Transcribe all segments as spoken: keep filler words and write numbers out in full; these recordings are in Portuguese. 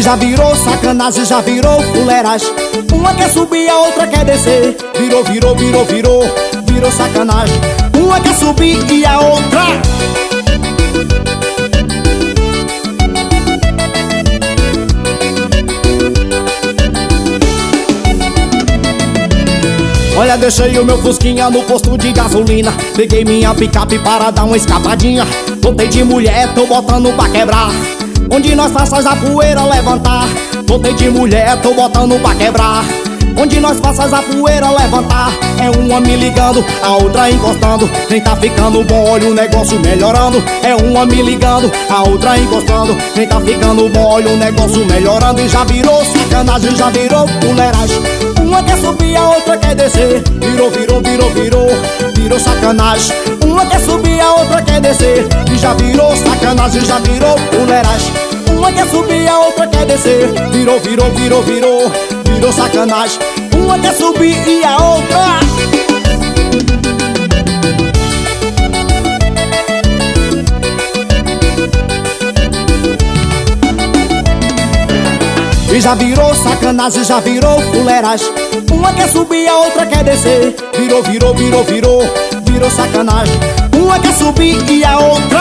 já virou sacanagem, já virou fuleiragem. Uma quer subir, a outra quer descer. Virou, virou, virou, virou, virou sacanagem. Uma quer subir e a outra... Olha, deixei o meu fusquinha no posto de gasolina. Peguei minha picape para dar uma escapadinha. Voltei de mulher, tô botando pra quebrar. Onde nós passas a poeira levantar. Voltei de mulher, tô botando pra quebrar. Onde nós passas a poeira levantar. É uma me ligando, a outra encostando. Nem tá ficando bom, olha o negócio melhorando. É uma me ligando, a outra encostando. Nem tá ficando bom, olha o negócio melhorando. E já virou sacanagem, já virou fuleiragem. Uma quer subir, a outra quer descer. Virou, virou, virou, virou, virou sacanagem. Uma quer subir, a outra quer descer. E já virou sacanagem, já virou fuleiragem. Uma quer subir, a outra quer descer. Virou, virou, virou, virou, virou sacanagem. Uma quer subir e a outra... E já virou sacanagem, já virou fuleiragem. Uma quer subir, a outra quer descer. Virou, virou, virou, virou, virou sacanagem. Uma quer subir e a outra...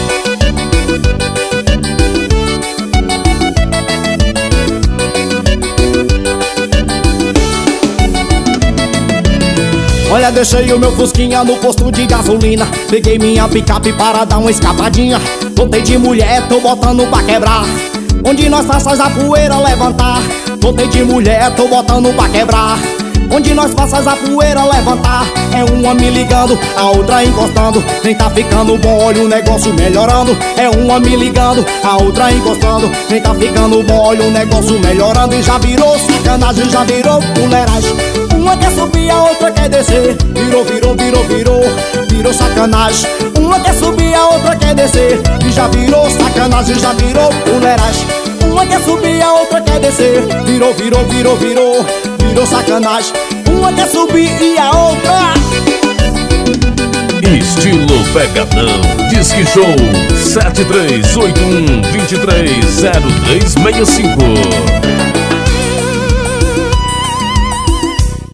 Olha, deixei o meu fusquinha no posto de gasolina. Peguei minha picape para dar uma escapadinha. Voltei de mulher, tô botando pra quebrar. Onde nós passas a poeira levantar. Voltei de mulher, tô botando pra quebrar. Onde nós passas a poeira levantar. É uma me ligando, a outra encostando. Nem tá ficando bom, olha o negócio melhorando. É uma me ligando, a outra encostando. Nem tá ficando bom, olha o negócio melhorando. E já virou sacanagem, já virou fuleiragem. Uma quer subir, a outra quer descer. Virou, virou, virou, virou, virou sacanagem. Uma quer subir, a outra quer descer. E já virou sacanagem, já virou fuleiragem. Uma quer subir, a outra quer descer. Virou, virou, virou, virou, virou sacanagem. Uma quer subir e a outra... Estilo Pegadão. Disque Show sete três oito um, dois três zero três seis cinco.